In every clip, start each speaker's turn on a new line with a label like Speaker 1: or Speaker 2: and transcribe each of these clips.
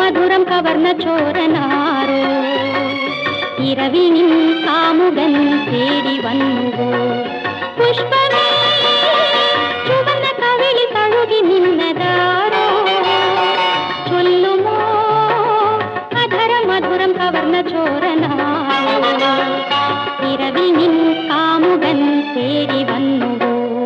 Speaker 1: മധുരം കവർന്ന ചോരനാരോ ഇരവിൽ നിൻ കാമുകൻ തേടി വന്നുവോ പുഷ്പമേ ചുവന്ന കവിളി തഴുകി നിന്നതാരോ ചൊല്ലുമോ അധര മധുരം കവർന്ന ചോരനാരോ ഇരവിൽ നിൻ കാമുകൻ തേടി വന്നുവോ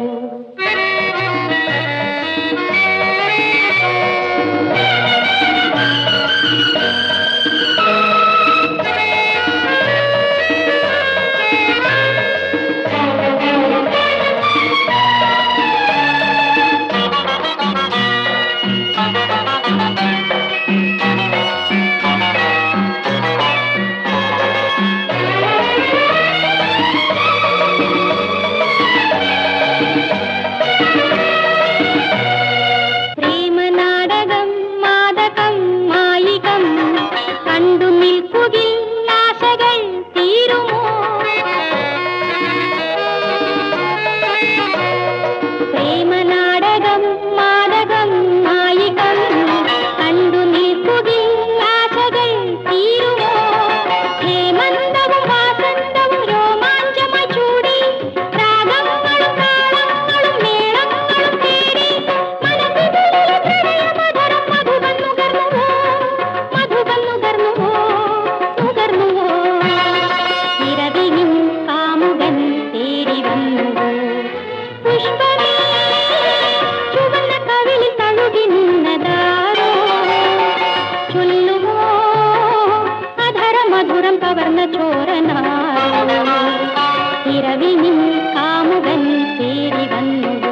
Speaker 1: ഇരവിൽ നിൻ കാമുകൻ തേടി വന്നുവോ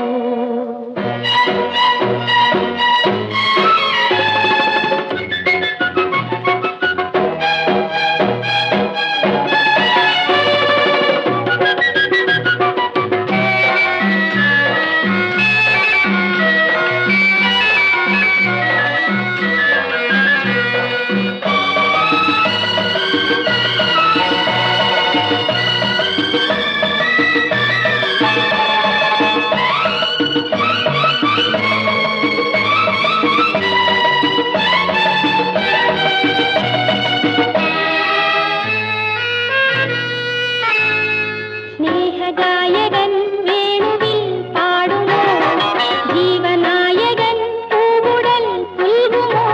Speaker 1: സ്നേഹഗായകൻ വേണുവിൽ പാടുമോ ജീവനായകൻ പൂവുടൽ പുൽകുമോ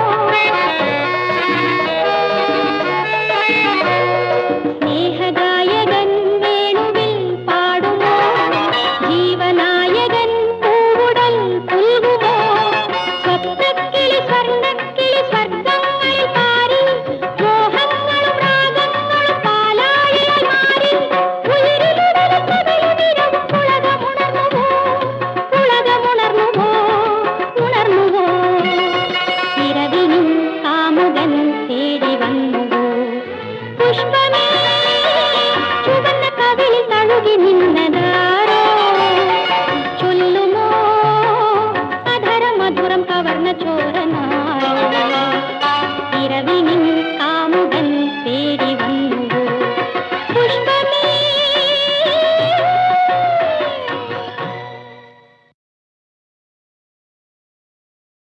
Speaker 1: സ്നേഹഗായകൻ വേണുവിൽ പാടുമോ ജീവനായകൻ പൂവുടൽ പുൽകുമോ സ്വപ്നക്കിളി സ്വർണ്ണക്കിളി സ്വർഗങ്ങളിൽ പാരി മോഹങ്ങളും രാഗങ്ങളും പാലാഴിയായി മാറി പുഷ്പമേ ചുവന്ന കവിളി തഴുകി നിന്നതാരോ ചൊല്ലുമോ അധര മധുരം കവർന്ന ചോരനാ